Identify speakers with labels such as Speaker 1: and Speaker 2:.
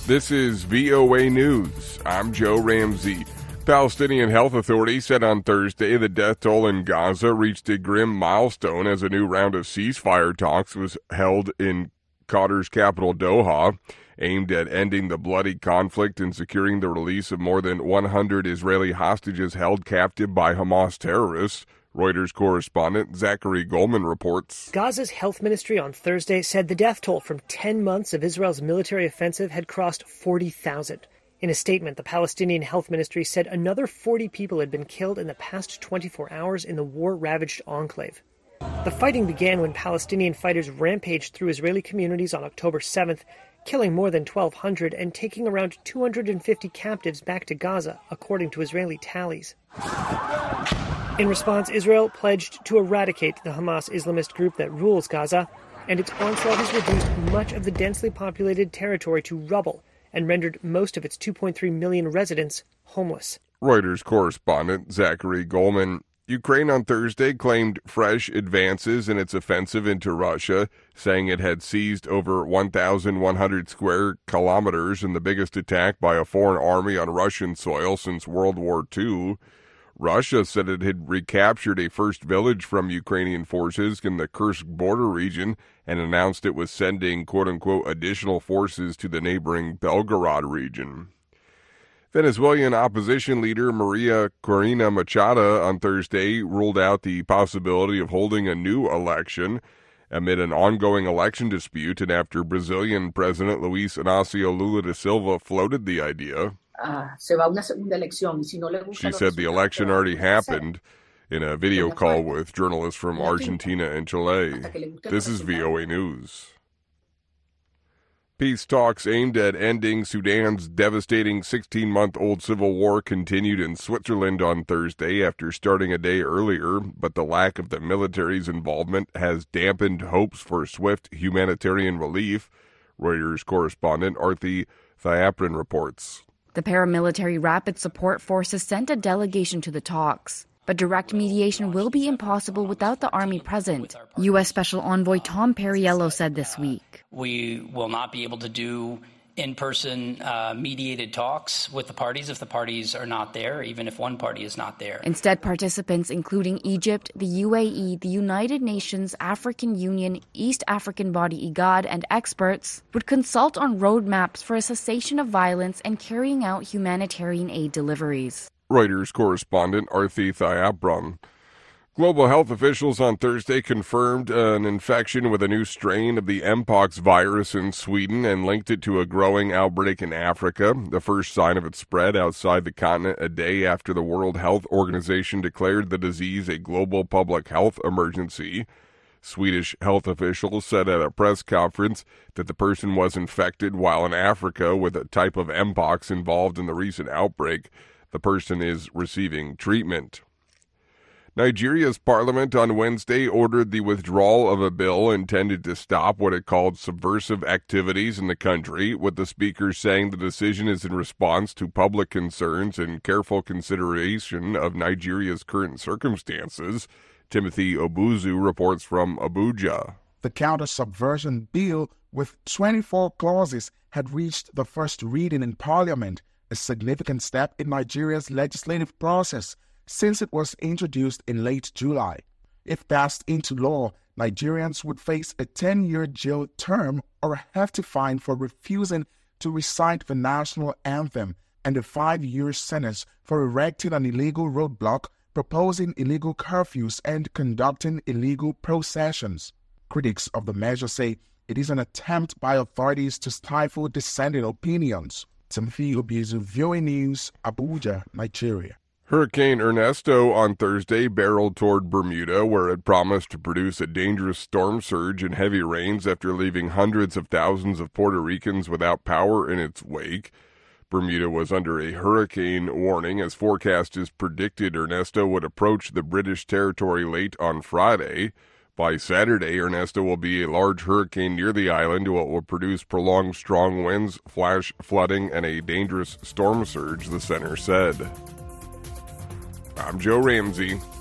Speaker 1: This is VOA News. I'm Joe Ramsey. Palestinian Health Authority said on Thursday the death toll in Gaza reached a grim milestone as a new round of ceasefire talks was held in Qatar's capital Doha, aimed at ending the bloody conflict and securing the release of more than 100 Israeli hostages held captive by Hamas terrorists. Reuters correspondent Zachary Goldman reports.
Speaker 2: Gaza's health ministry on Thursday said the death toll from 10 months of Israel's military offensive had crossed 40,000. In a statement, the Palestinian health ministry said another 40 people had been killed in the past 24 hours in the war-ravaged enclave. The fighting began when Palestinian fighters rampaged through Israeli communities on October 7th, killing more than 1,200 and taking around 250 captives back to Gaza, according to Israeli tallies. In response, Israel pledged to eradicate the Hamas Islamist group that rules Gaza, and its onslaught has reduced much of the densely populated territory to rubble and rendered most of its 2.3 million residents homeless.
Speaker 1: Reuters correspondent Zachary Goldman. Ukraine on Thursday claimed fresh advances in its offensive into Russia, saying it had seized over 1,100 square kilometers in the biggest attack by a foreign army on Russian soil since World War II. Russia said it had recaptured a first village from Ukrainian forces in the Kursk border region and announced it was sending, quote-unquote, additional forces to the neighboring Belgorod region. Venezuelan opposition leader Maria Corina Machado on Thursday ruled out the possibility of holding a new election amid an ongoing election dispute and after Brazilian President Luiz Inácio Lula da Silva floated the idea. She said the election already happened in a video call with journalists from Argentina and Chile. This is VOA News. Peace talks aimed at ending Sudan's devastating 16-month-old civil war continued in Switzerland on Thursday after starting a day earlier, but the lack of the military's involvement has dampened hopes for swift humanitarian relief, Reuters correspondent Arthi Thiaprin reports.
Speaker 3: The paramilitary Rapid Support Forces sent a delegation to the talks, but direct mediation will be impossible without the army present, U.S. Special Envoy Tom Perriello said this week.
Speaker 4: We will not be able to do in-person mediated talks with the parties if the parties are not there, even if one party is not there.
Speaker 3: Instead, participants including Egypt, the UAE, the United Nations, African Union, East African body IGAD, and experts would consult on roadmaps for a cessation of violence and carrying out humanitarian aid deliveries.
Speaker 1: Reuters correspondent Arthi Thiaprin. Global health officials on Thursday confirmed an infection with a new strain of the Mpox virus in Sweden and linked it to a growing outbreak in Africa, the first sign of its spread outside the continent a day after the World Health Organization declared the disease a global public health emergency. Swedish health officials said at a press conference that the person was infected while in Africa with a type of Mpox involved in the recent outbreak. The person is receiving treatment. Nigeria's parliament on Wednesday ordered the withdrawal of a bill intended to stop what it called subversive activities in the country, with the speaker saying the decision is in response to public concerns and careful consideration of Nigeria's current circumstances. Timothy Obuzu reports from Abuja.
Speaker 5: The counter-subversion bill, with 24 clauses, had reached the first reading in parliament, a significant step in Nigeria's legislative process since it was introduced in late July. If passed into law, Nigerians would face a 10-year jail term or a hefty fine for refusing to recite the national anthem and a 5-year sentence for erecting an illegal roadblock, proposing illegal curfews, and conducting illegal processions. Critics of the measure say it is an attempt by authorities to stifle dissenting opinions. Timothy Obizu, VOA News, Abuja, Nigeria.
Speaker 1: Hurricane Ernesto on Thursday barreled toward Bermuda, where it promised to produce a dangerous storm surge and heavy rains after leaving hundreds of thousands of Puerto Ricans without power in its wake. Bermuda was under a hurricane warning as forecasters predicted Ernesto would approach the British territory late on Friday. By Saturday, Ernesto will be a large hurricane near the island, what will produce prolonged strong winds, flash flooding, and a dangerous storm surge, the center said. I'm Joe Ramsey.